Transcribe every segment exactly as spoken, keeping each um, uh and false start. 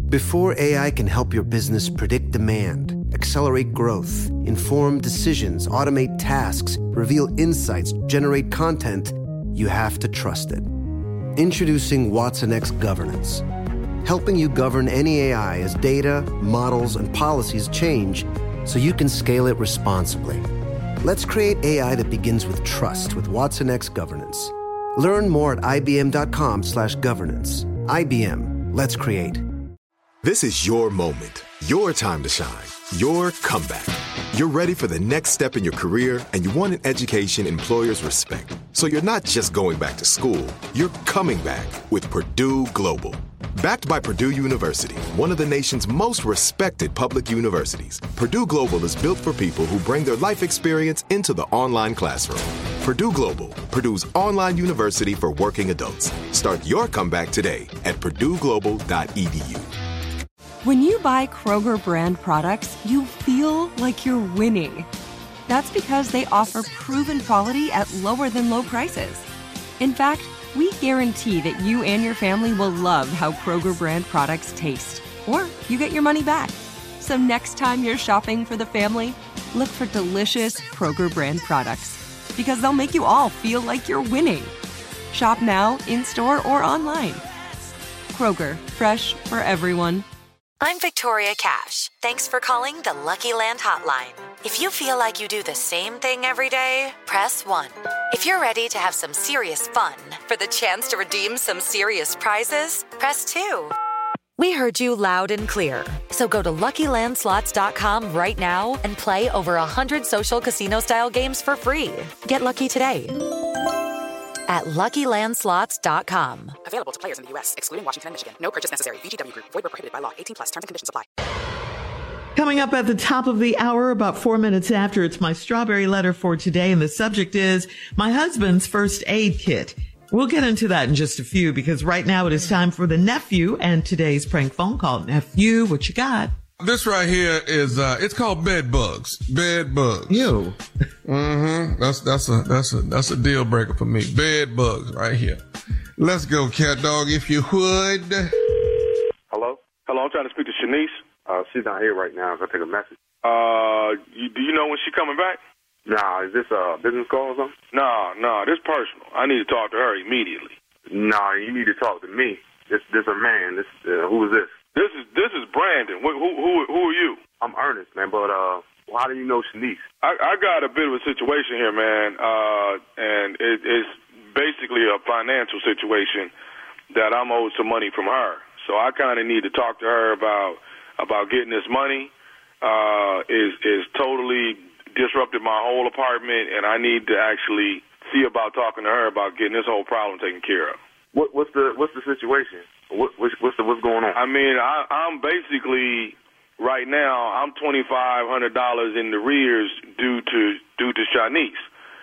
Before A I can help your business predict demand, accelerate growth, inform decisions, automate tasks, reveal insights, generate content, you have to trust it. Introducing Watson X Governance, helping you govern any A I as data, models, and policies change so you can scale it responsibly. Let's create A I that begins with trust with Watson X Governance. Learn more at ibm.com slash governance. I B M. Let's create. This is your moment, your time to shine, your comeback. You're ready for the next step in your career, and you want an education employers respect. So you're not just going back to school, you're coming back with Purdue Global. Backed by Purdue University, one of the nation's most respected public universities, Purdue Global is built for people who bring their life experience into the online classroom. Purdue Global, Purdue's online university for working adults. Start your comeback today at purdue global dot e d u. When you buy Kroger brand products, you feel like you're winning. That's because they offer proven quality at lower than low prices. In fact, we guarantee that you and your family will love how Kroger brand products taste, or you get your money back. So next time you're shopping for the family, look for delicious Kroger brand products, because they'll make you all feel like you're winning. Shop now, in-store, or online. Kroger, fresh for everyone. I'm Victoria Cash. Thanks for calling the Lucky Land Hotline. If you feel like you do the same thing every day, press one. If you're ready to have some serious fun for the chance to redeem some serious prizes, press two. We heard you loud and clear. So go to Lucky Land Slots dot com right now and play over one hundred social casino-style games for free. Get lucky today at Lucky Land Slots dot com. Available to players in the U S, excluding Washington and Michigan. No purchase necessary. V G W Group. Void where prohibited by law. eighteen plus. Terms and conditions apply. Coming up at the top of the hour, about four minutes after, it's my strawberry letter for today, and the subject is my husband's first aid kit. We'll get into that in just a few, because right now it is time for the nephew and today's prank phone call. Nephew, what you got? This right here is, uh, it's called bed bugs. Bed bugs. Ew. Mm-hmm. That's, that's a, that's a, that's a deal breaker for me. Bed bugs right here. Let's go, cat dog, if you would. Hello? Hello, I'm trying to speak to Shanice. Uh, she's not here right now. Can I take a message? Uh, you, do you know when she's coming back? Nah, is this a business call or something? No, no, this personal. I need to talk to her immediately. Nah, you need to talk to me. This, this a man. This, uh, who is this? This is this is Brandon. Who who who, who are you? I'm Ernest, man. But uh, how do you know Shanice? I, I got a bit of a situation here, man. Uh, and it, it's basically a financial situation that I'm owed some money from her. So I kind of need to talk to her about about getting this money. Uh, is is totally disrupted my whole apartment, and I need to actually see about talking to her about getting this whole problem taken care of. What, what's the what's the situation? What, what's what's, the, what's going on? I mean, I, I'm basically right now I'm twenty-five hundred dollars in the rears due to due to Shanice,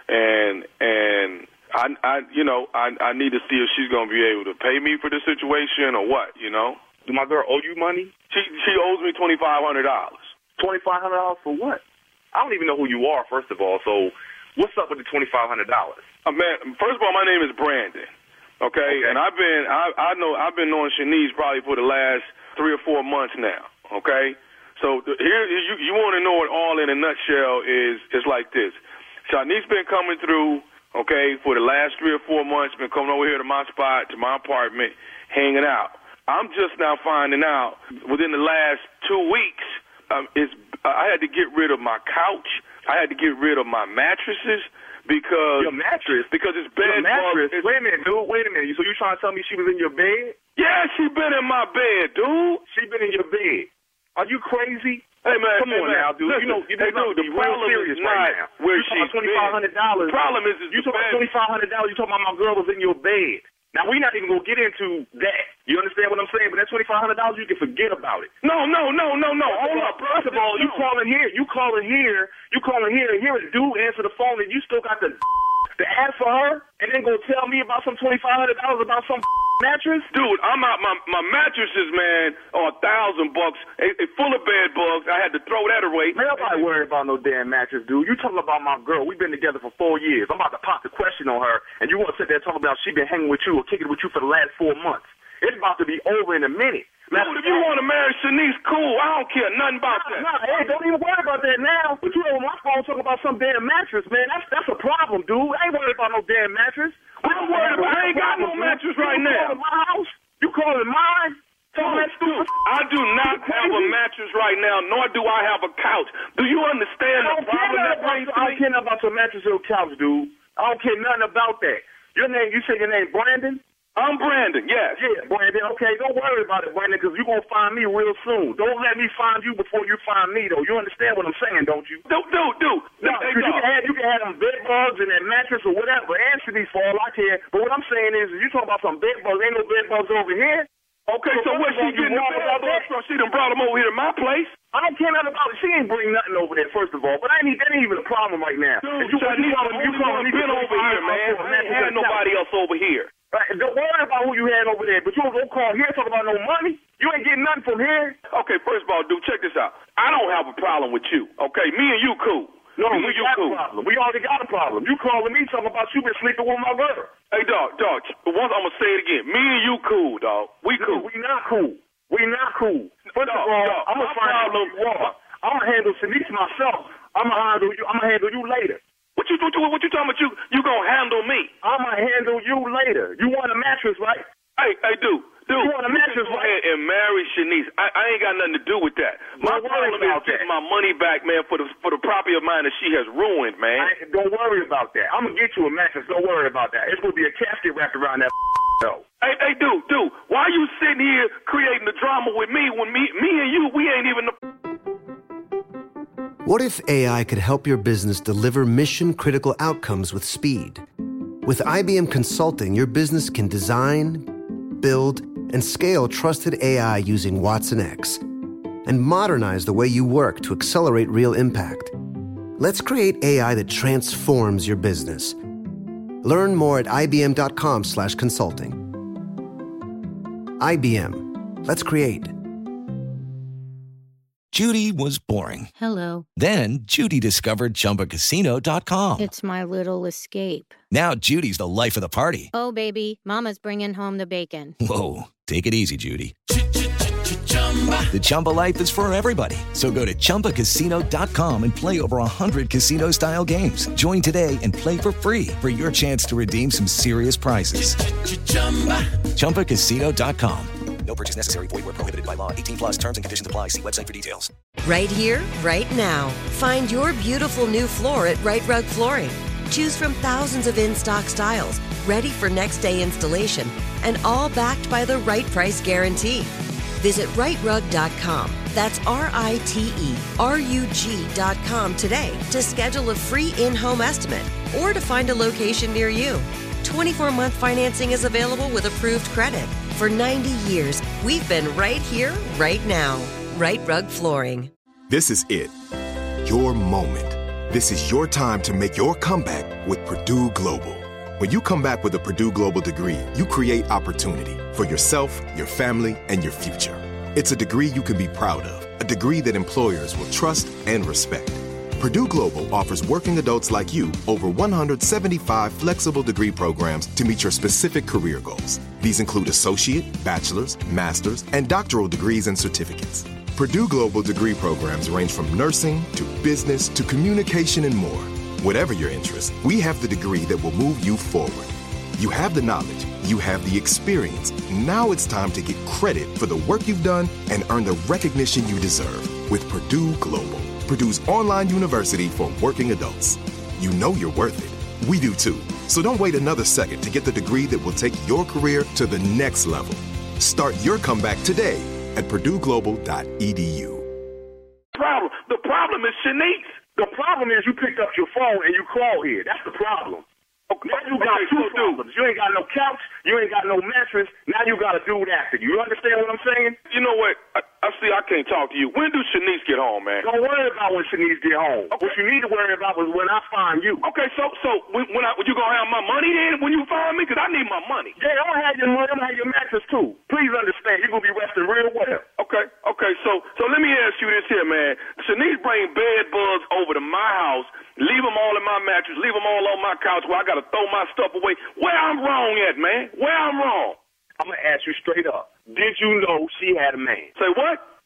and and I, I you know I I need to see if she's gonna be able to pay me for the situation or what, you know. Do my girl owe you money? She she owes me twenty-five hundred dollars. twenty-five hundred dollars for what? I don't even know who you are, first of all. So what's up with the twenty-five hundred dollars? Uh, man, first of all, my name is Brandon. Okay, okay. And I've been I I know I've been knowing Shanice probably for the last three or four months now. Okay, so the, here you you want to know it all in a nutshell is is like this. Shanice been coming through. Okay, for the last three or four months, been coming over here to my spot, to my apartment, hanging out. I'm just now finding out within the last two weeks, um, it's, uh, I had to get rid of my couch. I had to get rid of my mattresses because your mattress because it's bed bugs. It's, wait a minute, dude. Wait a minute. So you trying to tell me she was in your bed? Yeah, she been in my bed, dude. She been in your bed. Are you crazy? Hey man, come hey, on man. now, dude. Listen, you know, you hey, dude, the problem is not right where she's been. twenty-five hundred dollars. The problem is, is you talking about twenty-five hundred dollars. You talking about my girl was in your bed. Now, we're not even going to get into that. You understand what I'm saying? But that twenty-five hundred dollars, you can forget about it. No, no, no, no, no. Hold up, bro. First of all, you calling here. You calling here. You calling here. And here a dude answer the phone, and you still got the to ask for her, and then go tell me about some twenty-five hundred dollars about some mattress? Dude, I'm out. My, my mattresses, man, are a thousand bucks. It, it full of bed bugs. I had to throw that away. Man, nobody worried about no damn mattress, dude. You talking about my girl. We've been together for four years. I'm about to pop the question on her, and you want to sit there and talk about she been hanging with you or kicking with you for the last four months. It's about to be over in a minute. Dude, if you want a man Shanice cool. I don't care nothing about nah, that. Nah, hey, don't even worry about that now. But you on my phone talking about some damn mattress, man. That's that's a problem, dude. I ain't worried about no damn mattress. I'm worried about. I ain't got no mattress right you now. You calling my house? You calling mine? Dude, dude, I do not have a mattress right now, nor do I have a couch. Do you understand the problem that brings to me? I don't care nothing about your mattress or couch, dude. I don't care nothing about that. Your name, you say your name Brandon? I'm Brandon, yes. Yeah, Brandon, okay, don't worry about it, Brandon, because you're going to find me real soon. Don't let me find you before you find me, though. You understand what I'm saying, don't you? Dude, dude, dude. No, because you can have, you can have them bed bugs and that mattress or whatever. Answer these for all I care. But what I'm saying is, you talking about some bed bugs. Ain't no bed bugs over here. Okay, so, so where's she getting the bed bugs from? She done brought them over here to my place? I don't care nothing about it. She ain't bring nothing over there, first of all. But I ain't, that ain't even a problem right now. Dude, you, Shanice, you calling, you calling me been over here, man. I ain't had nobody else over here. Right, don't worry about who you had over there, but you don't call here talking about no money. You ain't getting nothing from here. Okay, first of all, dude, check this out. I don't have a problem with you, okay? Me and you cool. No, me we and you got cool. a problem. We already got a problem. You calling me talking about you been sleeping with my girl. Hey, dog, dog, once I'm going to say it again. Me and you cool, dog. We cool. We not cool. We not cool. First dog, of all, dog, I'm going to find out who you are. I'm going to handle Shanice myself. I'm going to handle you. I'm going to handle you later. What you, what you, what you talking about? You, you going to handle me? I'm going to handle you later. You want a mattress, right? Hey, hey, dude. Dude, you want a mattress, go right? ahead and marry Shanice. I, I ain't got nothing to do with that. My problem is getting my money back, man, for the for the property of mine that she has ruined, man. I, don't worry about that. I'm gonna get you a mattress. Don't worry about that. It's gonna be a casket wrapped around that. Though. Hey, hey, dude, dude. Why are you sitting here creating the drama with me when me, me and you, we ain't even. The... What if A I could help your business deliver mission-critical outcomes with speed? With I B M Consulting, your business can design, build, and scale trusted A I using Watson X and modernize the way you work to accelerate real impact. Let's create A I that transforms your business. Learn more at ibm.com slash consulting. I B M. Let's create. Judy was boring. Hello. Then Judy discovered Chumba Casino dot com. It's my little escape. Now Judy's the life of the party. Oh, baby, mama's bringing home the bacon. Whoa, take it easy, Judy. The Chumba life is for everybody. So go to Chumba Casino dot com and play over one hundred casino-style games. Join today and play for free for your chance to redeem some serious prizes. Chumba Casino dot com. No purchase necessary. Void where prohibited by law. eighteen plus terms and conditions apply. See website for details. Right here, right now. Find your beautiful new floor at Right Rug Flooring. Choose from thousands of in-stock styles, ready for next day installation, and all backed by the right price guarantee. Visit right rug dot com. That's R I T E R U G dot com today to schedule a free in-home estimate or to find a location near you. twenty-four month financing is available with approved credit. For ninety years, we've been right here, right now. Right Rug Flooring. This is it. Your moment. This is your time to make your comeback with Purdue Global. When you come back with a Purdue Global degree, you create opportunity for yourself, your family, and your future. It's a degree you can be proud of, a degree that employers will trust and respect. Purdue Global offers working adults like you over one hundred seventy-five flexible degree programs to meet your specific career goals. These include associate, bachelor's, master's, and doctoral degrees and certificates. Purdue Global degree programs range from nursing to business to communication and more. Whatever your interest, we have the degree that will move you forward. You have the knowledge, you have the experience. Now it's time to get credit for the work you've done and earn the recognition you deserve with Purdue Global, Purdue's online university for working adults. You know you're worth it. We do too. So don't wait another second to get the degree that will take your career to the next level. Start your comeback today at purdue global dot e d u. Problem. The problem is Shanice. The problem is you picked up your phone and you called here. That's the problem. Okay, now you got okay, two so problems. You ain't got no couch. You ain't got no mattress. Now you got a dude after you. You understand what I'm saying? You know what? I, I see I can't talk to you. When do Shanice get home, man? Don't worry about when Shanice get home. Okay. What you need to worry about is when I find you. Okay, so so when, when I, you going to have my money then when you find me? Because I need my money. Yeah, I'm going to have your money. I'm going to have your mattress too. Please understand, you're going to be resting real well. Okay, okay. So so let me ask you this here, man. Shanice bring bed bugs over to my house, leave them all in my mattress, leave them all on my couch where I got to throw my stuff away. Where I'm wrong at, man? Where I'm wrong? I'm going to ask you straight up. Did you know she had a man? Say what?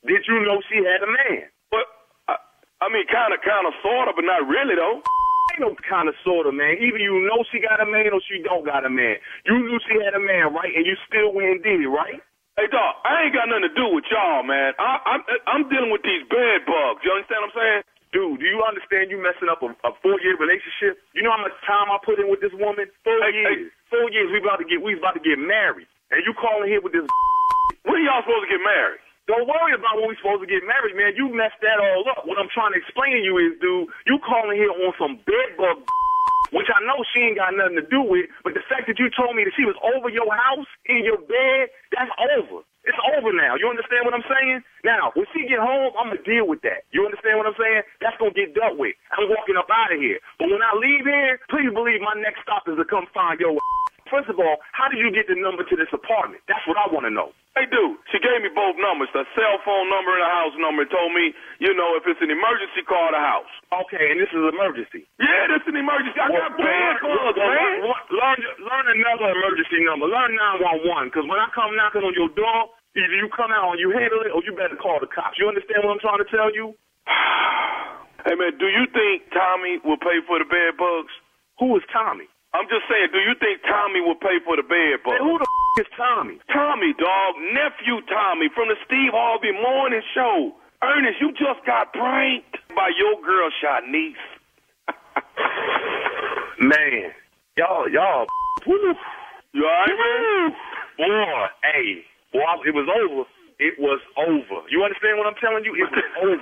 Did you know she had a man? But, I, I mean, kind of, kind of, sort of, but not really, though. Ain't no kind of, sort of, man. Either you know she got a man or she don't got a man. You knew she had a man, right? And you still went and did it, right? Hey, dog, I ain't got nothing to do with y'all, man. I, I'm, I'm dealing with these bed bugs. You understand what I'm saying? Dude, do you understand you messing up a, a four-year relationship? You know how much time I put in with this woman? Four hey, years. Hey. Four years. We about to get. We about to get married, and you calling here with this. When are y'all supposed to get married? Don't worry about when we supposed to get married, man. You messed that all up. What I'm trying to explain to you is, dude, you calling here on some bed bug, which I know she ain't got nothing to do with. But the fact that you told me that she was over your house in your bed, that's over. It's over now. You understand what I'm saying? Now, when she get home, I'm going to deal with that. You understand what I'm saying? That's going to get dealt with. I'm walking up out of here. But when I leave here, please believe my next stop is to come find your ass. First of all, how did you get the number to this apartment? That's what I want to know. Hey, dude, she gave me both numbers, the cell phone number and the house number, and told me, you know, if it's an emergency, call the house. Okay, and this is an emergency. Yeah, this is an emergency. I well, got bad bugs, man. Learn, learn another emergency number. Learn nine one one, because when I come knocking on your door, either you come out and you handle it, or you better call the cops. You understand what I'm trying to tell you? Hey, man, do you think Tommy will pay for the bed bugs? Who is Tommy? I'm just saying, do you think Tommy will pay for the bed bugs? Hey, who the f*** is Tommy? Tommy, dog. Nephew Tommy from the Steve Harvey Morning Show. Ernest, you just got pranked by your girl, Shanice. Man, y'all, y'all. Woo. You all right, man? Boy, hey. Boy, it was over. It was over. You understand what I'm telling you? It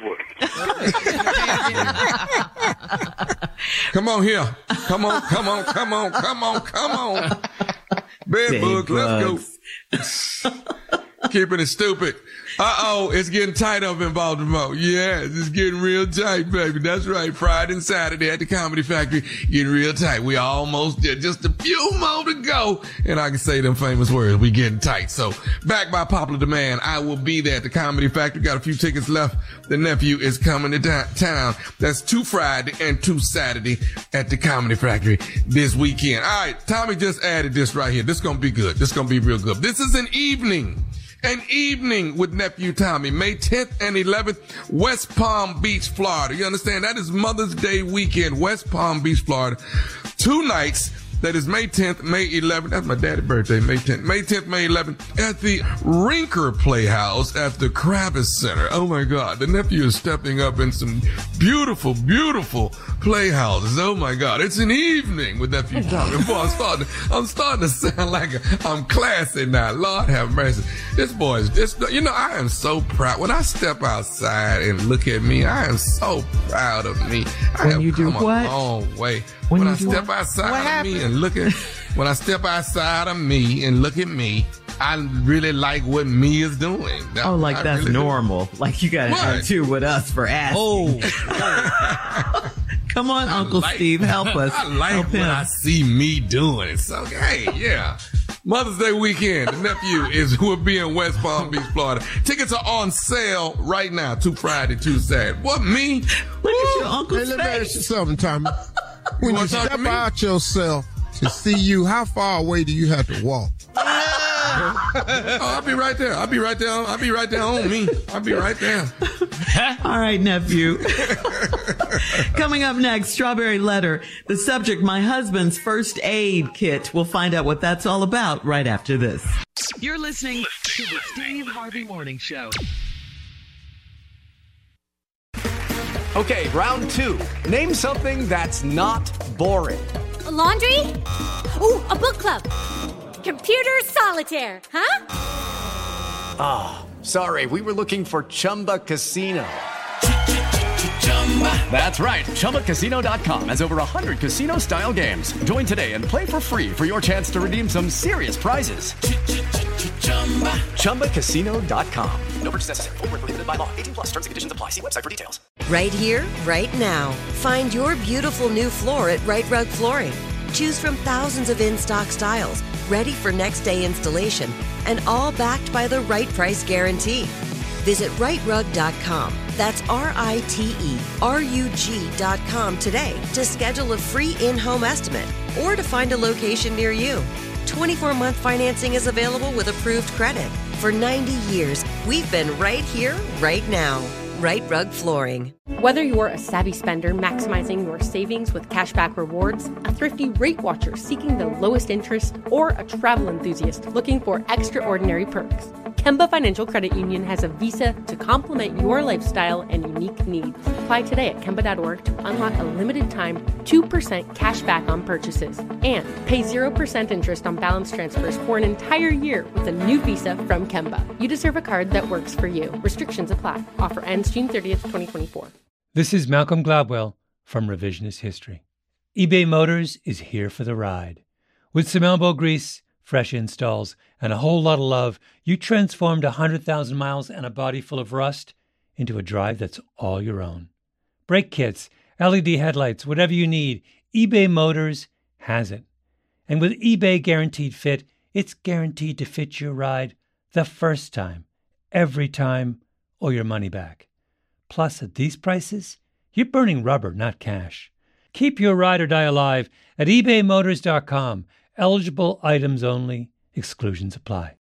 was over. Come on here. Come on, come on, come on, come on, come on. Bed bugs, let's go. Keeping it stupid. Uh-oh, it's getting tight up in Baltimore. Yeah, it's getting real tight, baby. That's right. Friday and Saturday at the Comedy Factory, getting real tight. We almost there. Just a few more to go. And I can say them famous words. We getting tight. So, back by popular demand, I will be there at the Comedy Factory. Got a few tickets left. The nephew is coming to da- town. That's two Friday and two Saturday at the Comedy Factory this weekend. All right, Tommy just added this right here. This is going to be good. This is going to be real good. This is an evening. An evening with nephew Tommy, May tenth and eleventh, West Palm Beach, Florida. You understand? That is Mother's Day weekend, West Palm Beach, Florida. Two nights. That is May tenth, May eleventh. That's my daddy's birthday, May tenth. May tenth, May eleventh at the Rinker Playhouse at the Kravis Center. Oh my God. The nephew is stepping up in some beautiful, beautiful playhouses. Oh my God. It's an evening with nephew Tommy. Boy, I'm starting, I'm starting to sound like a, I'm classy now. Lord have mercy. This boy is just, you know, I am so proud. When I step outside and look at me, I am so proud of me. I when have you do come what? a long way. When, when you I do step what? outside What of happened? me and look at, when I step outside of me and look at me, I really like what me is doing. That, Oh, like I that's really normal. do. Like you got an What? attitude with us for asking. Oh, Come on, I Uncle like- Steve, help us. I like help what him. I see me doing. So, hey, yeah. Mother's Day weekend. The nephew is will be in West Palm Beach, Florida. Tickets are on sale right now. Two Friday, two Saturday. What, me? Look at your Uncle Hey, let me ask you face. something, Tommy. When you wanna talk to step me? out yourself to see you, how far away do you have to walk? Oh, I'll be right there. I'll be right there. I'll be right there on me. I'll be right there. All right, nephew. Coming up next, Strawberry Letter. The subject, my husband's first aid kit. We'll find out what that's all about right after this. You're listening to the Steve Harvey Morning Show. Okay, round two. Name something that's not boring. A laundry? Ooh, a book club. Computer solitaire, huh? Ah, oh, sorry, we were looking for Chumba Casino. That's right, Chumba Casino dot com has over one hundred casino-style games. Join today and play for free for your chance to redeem some serious prizes. Chumba Casino dot com. No purchase necessary. Void where prohibited by law. eighteen plus. Terms and conditions apply. See website for details. Right here, right now. Find your beautiful new floor at Right Rug Flooring. Choose from thousands of in-stock styles, ready for next day installation, and all backed by the right price guarantee. Visit right rug dot com. That's R I T E R U G dot com today to schedule a free in-home estimate or to find a location near you. twenty-four month financing is available with approved credit. For ninety years, we've been right here, right now. Right Rug Flooring. Whether you're a savvy spender maximizing your savings with cashback rewards, a thrifty rate watcher seeking the lowest interest, or a travel enthusiast looking for extraordinary perks, Kemba Financial Credit Union has a visa to complement your lifestyle and unique needs. Apply today at Kemba dot org to unlock a limited time two percent cash back on purchases and pay zero percent interest on balance transfers for an entire year with a new visa from Kemba. You deserve a card that works for you. Restrictions apply. Offer ends June thirtieth, twenty twenty-four. This is Malcolm Gladwell from Revisionist History. eBay Motors is here for the ride. With some elbow grease, fresh installs, and a whole lot of love, you transformed one hundred thousand miles and a body full of rust into a drive that's all your own. Brake kits, L E D headlights, whatever you need, eBay Motors has it. And with eBay Guaranteed Fit, it's guaranteed to fit your ride the first time, every time, or your money back. Plus, at these prices, you're burning rubber, not cash. Keep your ride or die alive at ebay motors dot com. Eligible items only. Exclusions apply.